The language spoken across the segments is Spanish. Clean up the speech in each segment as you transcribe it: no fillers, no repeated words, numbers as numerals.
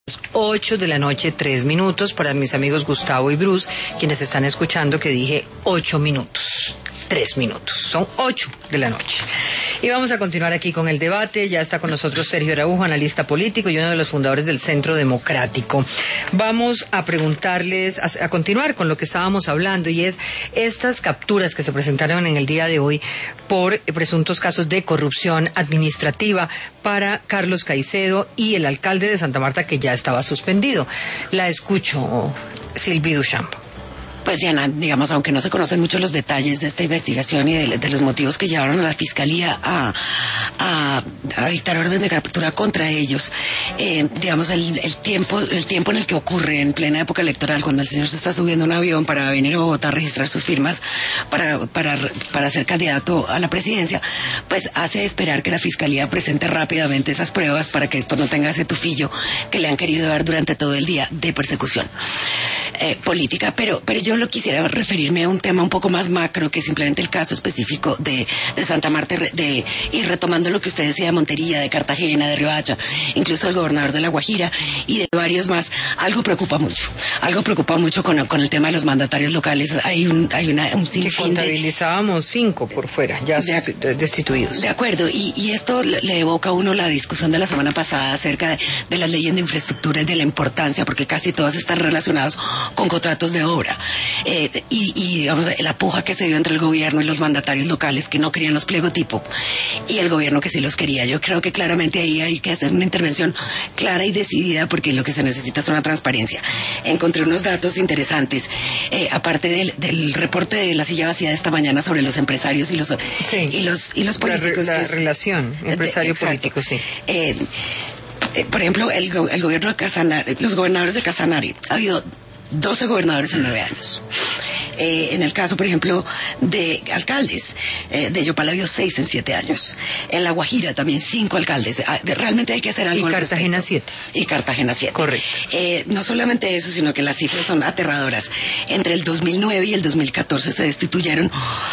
8 de la noche, 3 minutos, para mis amigos Gustavo y Bruce, quienes están escuchando que dije 8 minutos. 3 minutos, son 8 de la noche. Y vamos a continuar aquí con el debate. Ya está con nosotros Sergio Araujo, analista político y uno de los fundadores del Centro Democrático. Vamos a preguntarles, a continuar con lo que estábamos hablando, y es estas capturas que se presentaron en el día de hoy por presuntos casos de corrupción administrativa para Carlos Caicedo y el alcalde de Santa Marta, que ya estaba suspendido. La escucho, Sylvie Duchamp. Pues Diana, digamos, aunque no se conocen mucho los detalles de esta investigación y de los motivos que llevaron a la Fiscalía a dictar orden de captura contra ellos, digamos, el tiempo en el que ocurre en plena época electoral, cuando el señor se está subiendo a un avión para venir a Bogotá a registrar sus firmas para ser candidato a la presidencia, pues hace esperar que la Fiscalía presente rápidamente esas pruebas para que esto no tenga ese tufillo que le han querido dar durante todo el día de persecución política. Pero yo lo quisiera referirme a un tema un poco más macro que simplemente el caso específico de Santa Marta, y retomando lo que usted decía de Montería, de Cartagena, de Riohacha, incluso el gobernador de La Guajira y de varios más. Algo preocupa mucho con el tema de los mandatarios locales. Hay un sinfín que contabilizábamos 5 por fuera, ya destituidos. De acuerdo, y esto le evoca a uno la discusión de la semana pasada acerca de las leyes de infraestructura y de la importancia, porque casi todas están relacionadas con contratos de obra. Y digamos, la puja que se dio entre el gobierno y los mandatarios locales que no querían los pliegotipos y el gobierno que sí los quería. Yo creo que claramente ahí hay que hacer una intervención clara y decidida, porque lo que se necesita es una transparencia. Encontré unos datos interesantes, aparte del reporte de la silla vacía de esta mañana sobre los empresarios y los políticos. La relación empresario-político, sí. Por ejemplo, el gobierno de Casanare, los gobernadores de Casanare, ha habido 12 gobernadores en 9 años. En el caso, por ejemplo, de alcaldes, de Yopal ha habido 6 en 7 años. En La Guajira también 5 alcaldes. Realmente hay que hacer algo. Y Cartagena 7. Y Cartagena 7. Correcto. No solamente eso, sino que las cifras son aterradoras. Entre el 2009 y el 2014 se destituyeron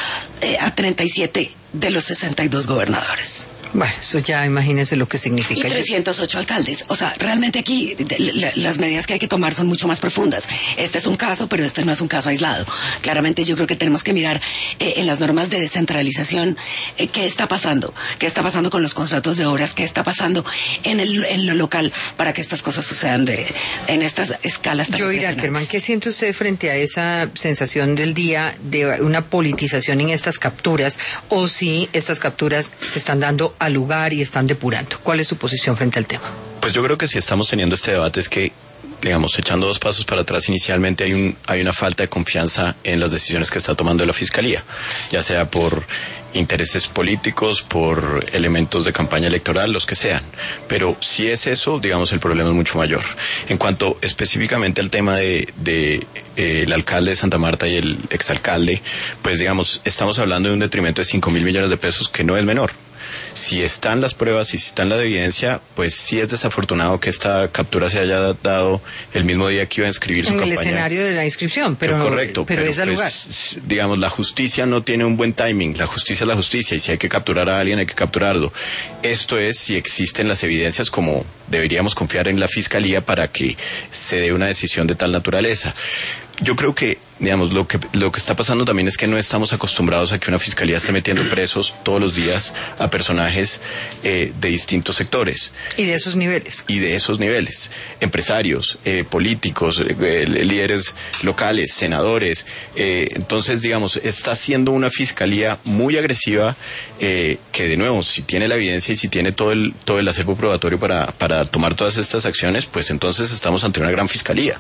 a 37 de los 62 gobernadores. Bueno, eso ya imagínense lo que significa. Y 308 alcaldes. O sea, realmente aquí las medidas que hay que tomar son mucho más profundas. Este es un caso, pero este no es un caso aislado. Claramente yo creo que tenemos que mirar en las normas de descentralización qué está pasando. ¿Qué está pasando con los contratos de obras? ¿Qué está pasando en lo local para que estas cosas sucedan en estas escalas tan impresionantes? Joy Ackerman, ¿qué siente usted frente a esa sensación del día de una politización en estas capturas, o si estas capturas se están dando al lugar y están depurando? ¿Cuál es su posición frente al tema? Pues yo creo que si estamos teniendo este debate es que, digamos, echando 2 pasos para atrás, inicialmente hay una falta de confianza en las decisiones que está tomando la Fiscalía, ya sea por intereses políticos, por elementos de campaña electoral, los que sean. Pero si es eso, digamos, el problema es mucho mayor. En cuanto específicamente al tema de el alcalde de Santa Marta y el exalcalde, pues digamos, estamos hablando de un detrimento de 5.000 millones de pesos, que no es menor. Si están las pruebas y si está la evidencia, pues sí es desafortunado que esta captura se haya dado el mismo día que iba a inscribir su campaña. En el escenario de la inscripción, pero correcto, pero es al lugar. Digamos, la justicia no tiene un buen timing. La justicia es la justicia, y si hay que capturar a alguien, hay que capturarlo. Esto es si existen las evidencias, como deberíamos confiar en la Fiscalía para que se dé una decisión de tal naturaleza. Yo creo que, digamos, lo que está pasando también es que no estamos acostumbrados a que una fiscalía esté metiendo presos todos los días a personajes de distintos sectores. Y de esos niveles. Empresarios, políticos, líderes locales, senadores. Entonces, digamos, está siendo una fiscalía muy agresiva, que de nuevo, si tiene la evidencia y si tiene todo el acervo probatorio para tomar todas estas acciones, pues entonces estamos ante una gran fiscalía.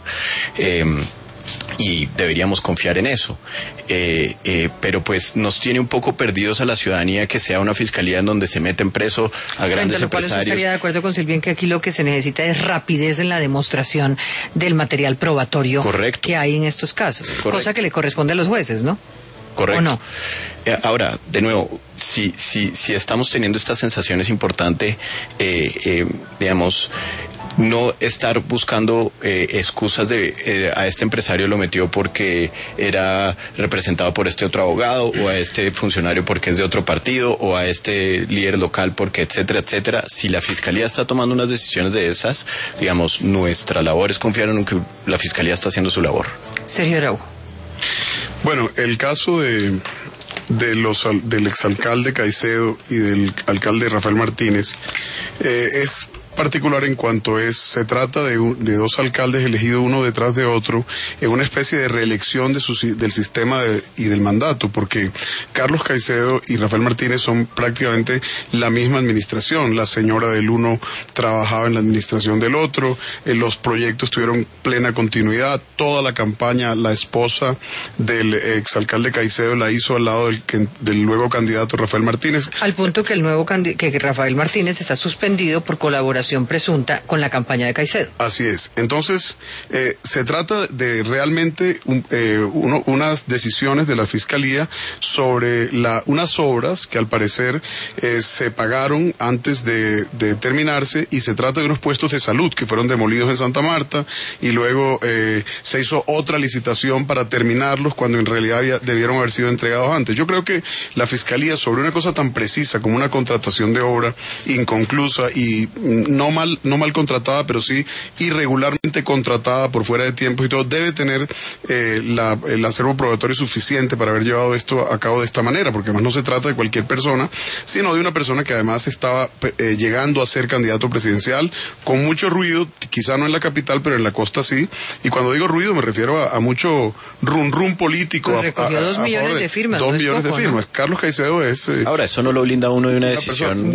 Y deberíamos confiar en eso, pero pues nos tiene un poco perdidos a la ciudadanía que sea una fiscalía en donde se meten preso a grandes empresarios. Usted estaría de acuerdo con Silvia en que aquí lo que se necesita es rapidez en la demostración del material probatorio. Correcto. Que hay en estos casos. Correcto. Cosa que le corresponde a los jueces, ¿no? Correcto. ¿O no? Ahora, de nuevo, si estamos teniendo esta sensación, es importante, digamos, no estar buscando excusas de a este empresario lo metió porque era representado por este otro abogado, o a este funcionario porque es de otro partido, o a este líder local porque etcétera, etcétera. Si la Fiscalía está tomando unas decisiones de esas, digamos, nuestra labor es confiar en que la Fiscalía está haciendo su labor. Sergio Araujo. Bueno, el caso del exalcalde Caicedo y del alcalde Rafael Martínez es particular en cuanto se trata de dos alcaldes elegidos uno detrás de otro en una especie de reelección del sistema y del mandato, porque Carlos Caicedo y Rafael Martínez son prácticamente la misma administración. La señora del uno trabajaba en la administración del otro, los proyectos tuvieron plena continuidad, toda la campaña la esposa del exalcalde Caicedo la hizo al lado del luego candidato Rafael Martínez. Al punto que que Rafael Martínez está suspendido por colaboración presunta con la campaña de Caicedo. Así es. Entonces, se trata de realmente unas decisiones de la Fiscalía sobre unas obras que al parecer se pagaron antes de terminarse, y se trata de unos puestos de salud que fueron demolidos en Santa Marta, y luego se hizo otra licitación para terminarlos cuando en realidad debieron haber sido entregados antes. Yo creo que la Fiscalía, sobre una cosa tan precisa como una contratación de obra inconclusa y no mal contratada, pero sí irregularmente contratada por fuera de tiempo y todo, debe tener el acervo probatorio suficiente para haber llevado esto a cabo de esta manera, porque además no se trata de cualquier persona, sino de una persona que además estaba llegando a ser candidato presidencial con mucho ruido, quizá no en la capital, pero en la costa sí, y cuando digo ruido me refiero a mucho rum político. Pues recogió 2 millones de firmas. 2 millones de firmas. ¿No? Carlos Caicedo es... Ahora, eso no lo blinda a uno de una decisión.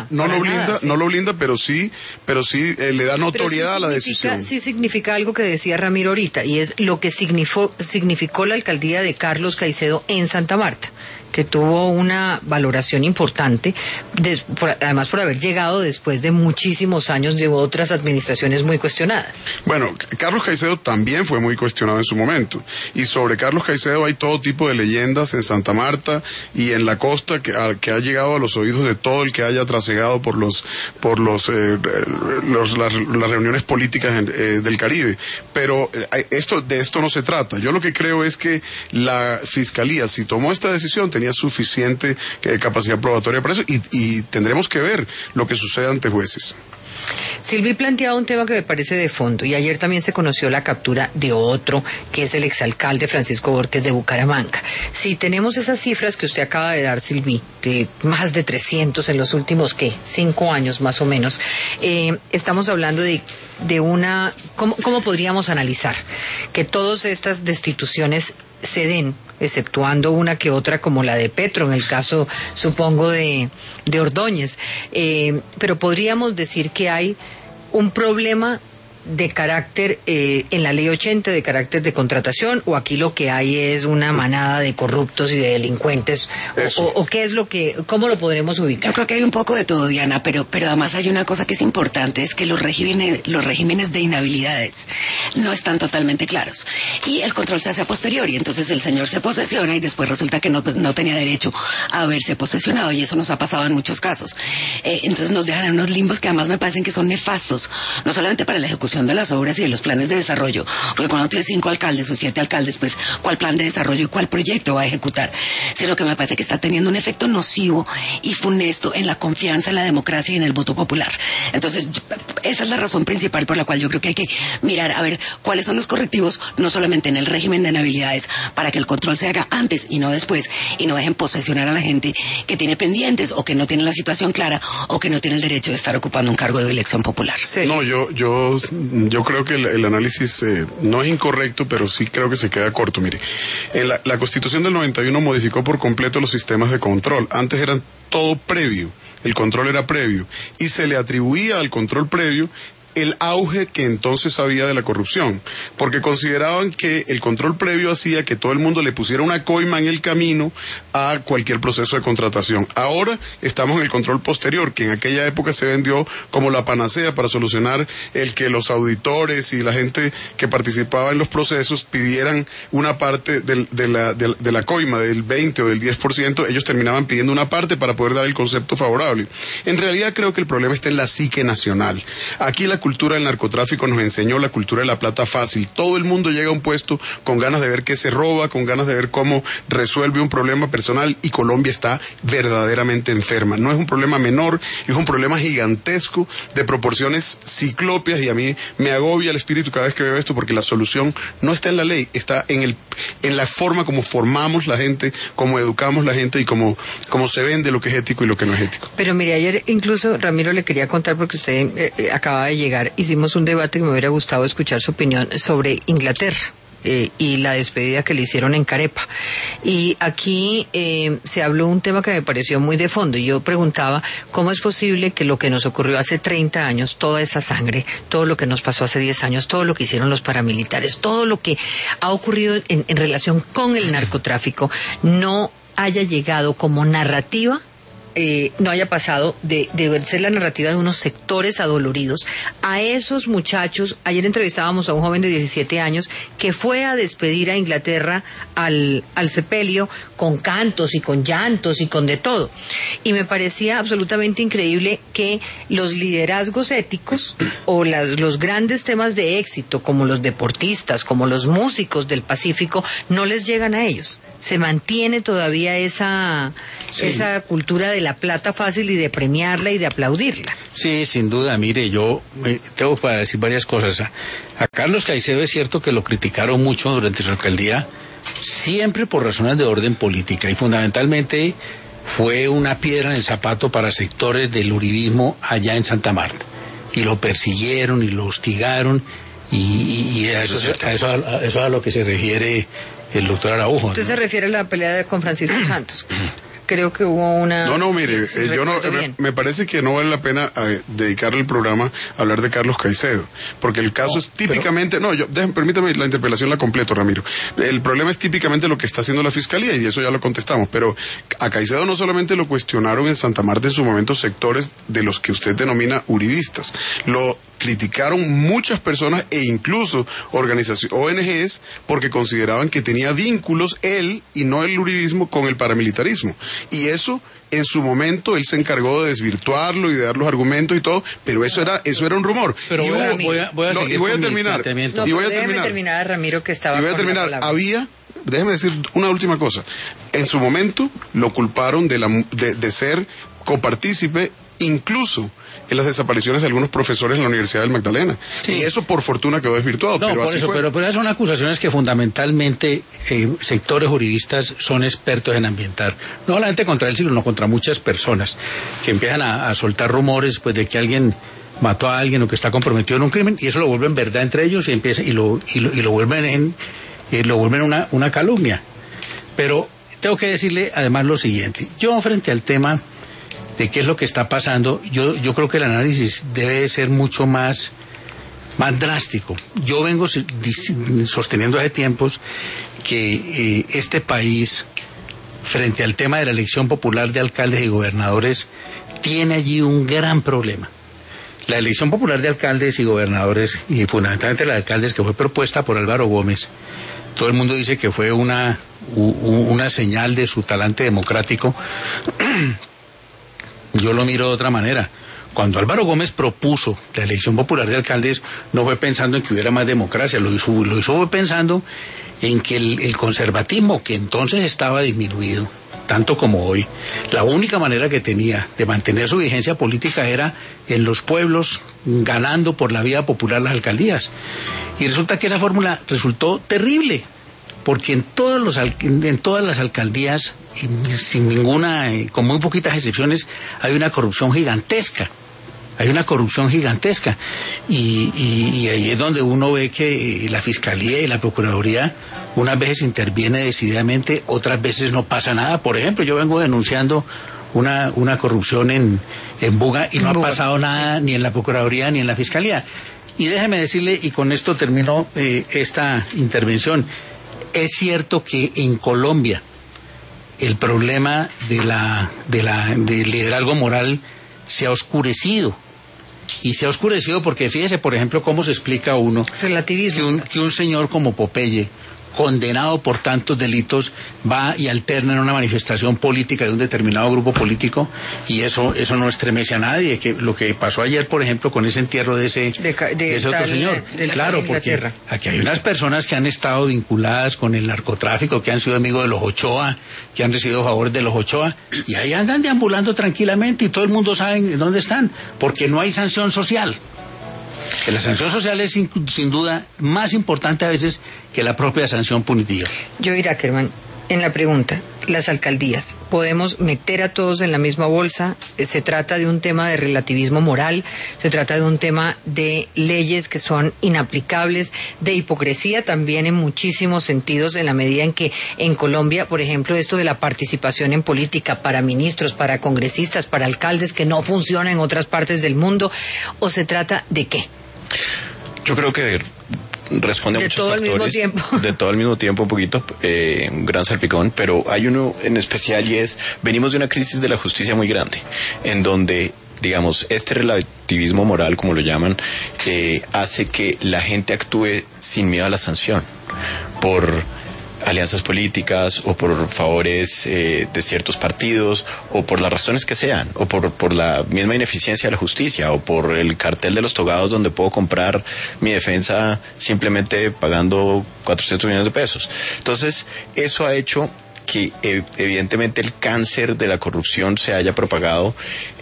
No lo blinda, pero sí le da notoriedad a la decisión. Sí significa algo que decía Ramiro ahorita, y es lo que significó la alcaldía de Carlos Caicedo en Santa Marta, que tuvo una valoración importante, además por haber llegado después de muchísimos años de otras administraciones muy cuestionadas. Bueno, Carlos Caicedo también fue muy cuestionado en su momento, y sobre Carlos Caicedo hay todo tipo de leyendas en Santa Marta y en la costa que ha llegado a los oídos de todo el que haya trasegado por las reuniones políticas del Caribe. Pero de esto no se trata. Yo lo que creo es que la Fiscalía, si tomó esta decisión, tenía suficiente capacidad probatoria para eso, y tendremos que ver lo que sucede ante jueces. Silvi planteaba un tema que me parece de fondo, y ayer también se conoció la captura de otro, que es el exalcalde Francisco Borges de Bucaramanga. Si tenemos esas cifras que usted acaba de dar, Silvi, de más de 300 en los últimos, 5 años más o menos, estamos hablando de una... ¿Cómo podríamos analizar que todas estas destituciones se den, exceptuando una que otra como la de Petro, en el caso, supongo, de Ordóñez? Pero podríamos decir que hay un problema de carácter, en la ley 80, de carácter de contratación, o aquí lo que hay es una manada de corruptos y de delincuentes, o qué es cómo lo podremos ubicar. Yo creo que hay un poco de todo, Diana, pero además hay una cosa que es importante, es que los regímenes de inhabilidades no están totalmente claros, y el control se hace a posteriori. Entonces el señor se posesiona y después resulta que no tenía derecho a haberse posesionado, y eso nos ha pasado en muchos casos. Entonces nos dejan en unos limbos que además me parecen que son nefastos, no solamente para la ejecución de las obras y de los planes de desarrollo, porque cuando tiene 5 alcaldes o 7 alcaldes, pues cuál plan de desarrollo y cuál proyecto va a ejecutar, sino que me parece que está teniendo un efecto nocivo y funesto en la confianza en la democracia y en el voto popular. Entonces esa es la razón principal por la cual yo creo que hay que mirar a ver cuáles son los correctivos, no solamente en el régimen de inhabilidades, para que el control se haga antes y no después, y no dejen posesionar a la gente que tiene pendientes o que no tiene la situación clara o que no tiene el derecho de estar ocupando un cargo de elección popular. Sí. No, yo creo que el análisis no es incorrecto, pero sí creo que se queda corto. Mire, la Constitución del 91 modificó por completo los sistemas de control. Antes eran todo previo, el control era previo, y se le atribuía al control previo el auge que entonces había de la corrupción, porque consideraban que el control previo hacía que todo el mundo le pusiera una coima en el camino a cualquier proceso de contratación. Ahora estamos en el control posterior, que en aquella época se vendió como la panacea para solucionar el que los auditores y la gente que participaba en los procesos pidieran una parte de la coima, del 20 o del 10%, ellos terminaban pidiendo una parte para poder dar el concepto favorable. En realidad creo que el problema está en la psique nacional. Aquí la cultura del narcotráfico nos enseñó la cultura de la plata fácil. Todo el mundo llega a un puesto con ganas de ver qué se roba, con ganas de ver cómo resuelve un problema personal, y Colombia está verdaderamente enferma. No es un problema menor, es un problema gigantesco de proporciones ciclópeas, y a mí me agobia el espíritu cada vez que veo esto, porque la solución no está en la ley, está en la forma como formamos la gente, como educamos la gente y como se vende lo que es ético y lo que no es ético. Pero mire, ayer incluso Ramiro le quería contar, porque usted acaba de llegar, hicimos un debate que me hubiera gustado escuchar su opinión sobre Inglaterra. Y la despedida que le hicieron en Carepa. Y aquí se habló un tema que me pareció muy de fondo. Y yo preguntaba, ¿cómo es posible que lo que nos ocurrió hace 30 años, toda esa sangre, todo lo que nos pasó hace 10 años, todo lo que hicieron los paramilitares, todo lo que ha ocurrido en relación con el narcotráfico, no haya llegado como narrativa? No haya pasado de ser la narrativa de unos sectores adoloridos a esos muchachos. Ayer entrevistábamos a un joven de 17 años que fue a despedir a Inglaterra al sepelio con cantos y con llantos y con de todo, y me parecía absolutamente increíble que los liderazgos éticos o los grandes temas de éxito, como los deportistas, como los músicos del Pacífico, no les llegan a ellos. Se mantiene todavía esa cultura de la plata fácil y de premiarla y de aplaudirla. Sí, sin duda. Mire, yo tengo para decir varias cosas. A Carlos Caicedo es cierto que lo criticaron mucho durante su alcaldía, siempre por razones de orden política, y fundamentalmente fue una piedra en el zapato para sectores del uribismo allá en Santa Marta, y lo persiguieron y lo hostigaron, y a eso es a lo que se refiere el doctor Araujo. ¿Usted se refiere a la pelea con Francisco Santos? Creo que hubo una... No, mire, me parece que no vale la pena dedicarle el programa a hablar de Carlos Caicedo, porque el caso es típicamente... permítame, la interpelación la completo, Ramiro. El problema es típicamente lo que está haciendo la Fiscalía, y eso ya lo contestamos, pero a Caicedo no solamente lo cuestionaron en Santa Marta en su momento sectores de los que usted denomina uribistas, lo criticaron muchas personas e incluso organizaciones, ONGs, porque consideraban que tenía vínculos él, y no el uribismo, con el paramilitarismo. Y eso, en su momento, él se encargó de desvirtuarlo y de dar los argumentos y todo, pero eso era un rumor. Pero voy a terminar. Déjeme terminar a Ramiro, que estaba con la palabra. Déjeme decir una última cosa. En su momento lo culparon de ser copartícipe, incluso en las desapariciones de algunos profesores en la Universidad del Magdalena. Sí. Y eso, por fortuna, quedó desvirtuado. No, pero así fue. Pero esas son acusaciones que fundamentalmente sectores juridistas son expertos en ambientar. No solamente contra él, sino contra muchas personas que empiezan a soltar rumores, pues, de que alguien mató a alguien o que está comprometido en un crimen, y eso lo vuelven verdad entre ellos, y lo vuelven una calumnia. Pero tengo que decirle además lo siguiente. Yo, frente al tema de qué es lo que está pasando, yo creo que el análisis debe ser mucho más drástico. Yo vengo sosteniendo hace tiempos que este país, frente al tema de la elección popular de alcaldes y gobernadores, tiene allí un gran problema. La elección popular de alcaldes y gobernadores, y fundamentalmente la de alcaldes, que fue propuesta por Álvaro Gómez, todo el mundo dice que fue una señal de su talante democrático. Yo lo miro de otra manera. Cuando Álvaro Gómez propuso la elección popular de alcaldes, no fue pensando en que hubiera más democracia, lo hizo fue pensando en que el conservatismo, que entonces estaba disminuido, tanto como hoy, la única manera que tenía de mantener su vigencia política era en los pueblos, ganando por la vía popular las alcaldías. Y resulta que esa fórmula resultó terrible, porque en todas las alcaldías, sin ninguna, con muy poquitas excepciones, hay una corrupción gigantesca. Y ahí es donde uno ve que la Fiscalía y la Procuraduría unas veces interviene decididamente, otras veces no pasa nada. Por ejemplo, yo vengo denunciando una corrupción en Buga y no ha pasado nada, ni en la Procuraduría ni en la Fiscalía. Y déjeme decirle, y con esto termino esta intervención, es cierto que en Colombia el problema del liderazgo moral se ha oscurecido. Y se ha oscurecido porque fíjese, por ejemplo, cómo se explica uno relativismo, que un señor como Popeye condenado por tantos delitos va y alterna en una manifestación política de un determinado grupo político, y eso no estremece a nadie. Que lo que pasó ayer, por ejemplo, con ese entierro de ese otro señor, claro, porque aquí hay unas personas que han estado vinculadas con el narcotráfico, que han sido amigos de los Ochoa, que han recibido favores de los Ochoa, y ahí andan deambulando tranquilamente y todo el mundo sabe dónde están, porque no hay sanción social. Que la sanción social es sin duda más importante a veces que la propia sanción punitiva. Joey Ackerman, en la pregunta, las alcaldías, ¿podemos meter a todos en la misma bolsa? ¿Se trata de un tema de relativismo moral? ¿Se trata de un tema de leyes que son inaplicables? ¿De hipocresía también en muchísimos sentidos, en la medida en que en Colombia, por ejemplo, esto de la participación en política para ministros, para congresistas, para alcaldes, que no funciona en otras partes del mundo? ¿O se trata de qué? Yo creo que responde a muchos factores. De todo al mismo tiempo, un poquito, un gran salpicón, pero hay uno en especial, y es, venimos de una crisis de la justicia muy grande, en donde, digamos, este relativismo moral, como lo llaman, hace que la gente actúe sin miedo a la sanción, por alianzas políticas o por favores de ciertos partidos o por las razones que sean, o por la misma ineficiencia de la justicia, o por el cartel de los togados donde puedo comprar mi defensa simplemente pagando 400 millones de pesos. Entonces, eso ha hecho que evidentemente el cáncer de la corrupción se haya propagado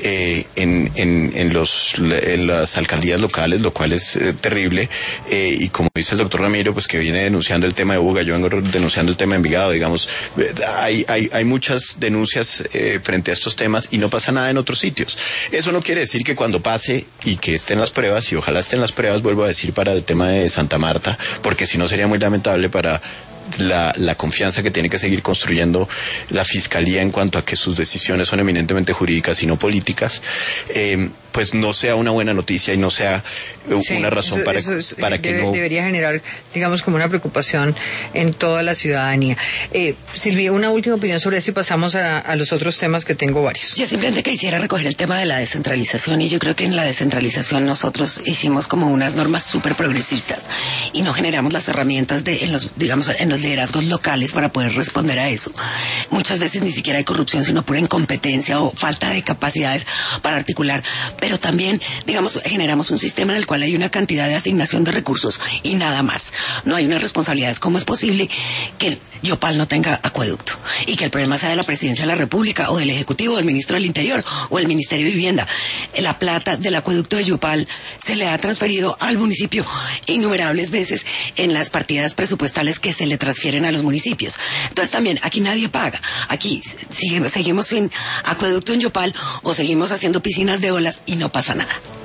en las alcaldías locales, lo cual es terrible, y como dice el doctor Ramiro, pues que viene denunciando el tema de Buga, yo vengo denunciando el tema de Envigado, digamos, hay muchas denuncias frente a estos temas y no pasa nada en otros sitios. Eso no quiere decir que cuando pase y que estén las pruebas, y ojalá estén las pruebas, vuelvo a decir, para el tema de Santa Marta, porque si no sería muy lamentable para la confianza que tiene que seguir construyendo la Fiscalía en cuanto a que sus decisiones son eminentemente jurídicas y no políticas, pues no sea una buena noticia y no sea una razón para que no... Debería generar, digamos, como una preocupación en toda la ciudadanía. Silvia, una última opinión sobre esto y pasamos a los otros temas, que tengo varios. Yo simplemente quisiera recoger el tema de la descentralización, y yo creo que en la descentralización nosotros hicimos como unas normas súper progresistas y no generamos las herramientas en los liderazgos locales para poder responder a eso. Muchas veces ni siquiera hay corrupción, sino pura incompetencia o falta de capacidades para articular, pero también, digamos, generamos un sistema en el cual hay una cantidad de asignación de recursos y nada más. No hay unas responsabilidades. ¿Cómo es posible que el Yopal no tenga acueducto y que el problema sea de la Presidencia de la República o del Ejecutivo, o del Ministro del Interior o el Ministerio de Vivienda? La plata del acueducto de Yopal se le ha transferido al municipio innumerables veces en las partidas presupuestales que se le transfieren a los municipios. Entonces también aquí nadie paga. Aquí seguimos sin acueducto en Yopal, o seguimos haciendo piscinas de olas y no pasa nada.